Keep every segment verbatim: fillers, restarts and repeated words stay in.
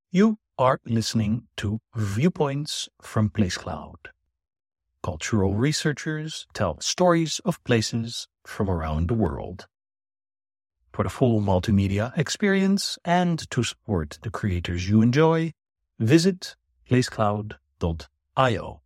You are listening to Viewpoints from PlaceCloud. Cultural researchers tell stories of places from around the world. For the full multimedia experience and to support the creators you enjoy, visit placecloud dot io.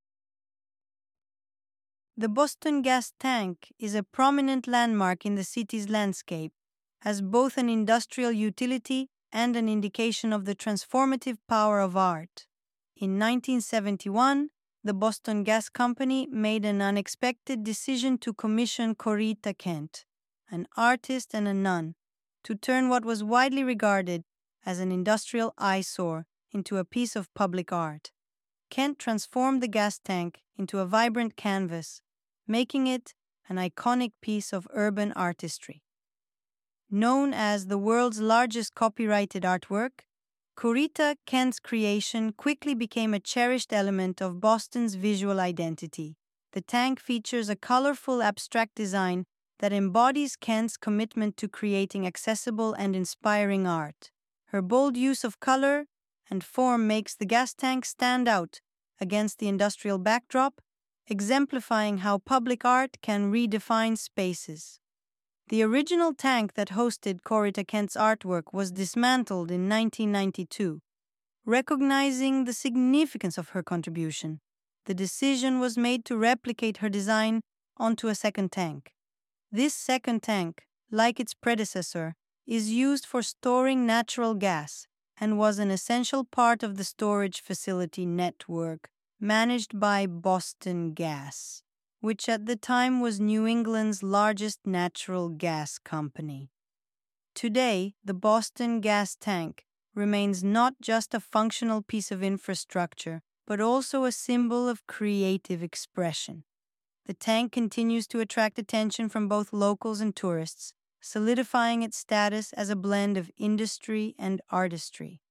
The Boston gas tank is a prominent landmark in the city's landscape, as both an industrial utility and an indication of the transformative power of art. In nineteen seventy-one, the Boston Gas Company made an unexpected decision to commission Corita Kent, an artist and a nun, to turn what was widely regarded as an industrial eyesore into a piece of public art. Kent transformed the gas tank into a vibrant canvas, making it an iconic piece of urban artistry. Known as the world's largest copyrighted artwork, Corita Kent's creation quickly became a cherished element of Boston's visual identity. The tank features a colorful abstract design that embodies Kent's commitment to creating accessible and inspiring art. Her bold use of color and form makes the gas tank stand out against the industrial backdrop, exemplifying how public art can redefine spaces. The original tank that hosted Corita Kent's artwork was dismantled in nineteen ninety-two. Recognizing the significance of her contribution, the decision was made to replicate her design onto a second tank. This second tank, like its predecessor, is used for storing natural gas and was an essential part of the storage facility network managed by Boston Gas, which at the time was New England's largest natural gas company. Today, the Boston gas tank remains not just a functional piece of infrastructure, but also a symbol of creative expression. The tank continues to attract attention from both locals and tourists, solidifying its status as a blend of industry and artistry.